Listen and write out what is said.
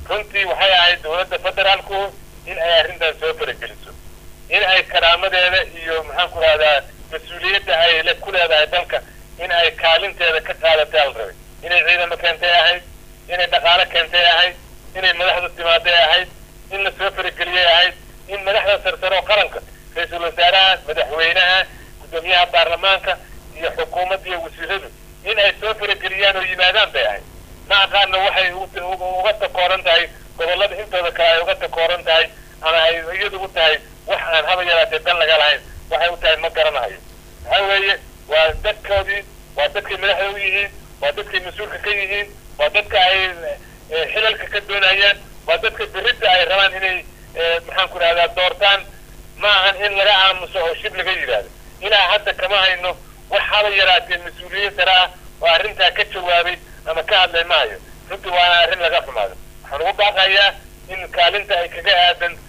runtii waxay ahayd dowladda federaalku in ay arrintan soo farageliso in ay karaamadeeda iyo maxaan ku rahdaa mas-uuliyadda ay ku leedahay dalka in ay kaalinteeda ka qaadatay al rabay inay ciidamo keentay ahayd inay dhaqaale keentay ahayd inay madaxda timaaday ahayd in la soo farageliyay ahayd in madaxda sarsaro qaranka ra-iisul wasaaraha madaxweynaha gudoomiyaha baarlamaanka iyo xukuumadda iyo wasiiradu in ay soo farageliyaan oo yimaadaan bay ahayd ma aqaana waxay uga takooran tahay gobollada intooda kale ay uga takooran tahay ama ay iyadu u tahay wax aan haba yaraatee dan laga lahayn waxay u tahay ma garanayo waxaa weeye waa dadkoodii waa dadkay madaxda u yihiin waa dadkay mas-uulka ka yihiin waa dadka ay xilalka ka doonayaan waa dadka berridda ay rabaan inay maxaan ku rahdaa doortaan ma ahan in laga aamuso oo shib laga yidhaahdo ilaa hadda kama hayno wax haba yaraatee mas-uuliyad sare ah oo arrintaa ka jawaabay ama ka hadlay maayo runtii waana arrin laga xumaado waxaan ugu baaqayaa in kaalinta ay kaga aadan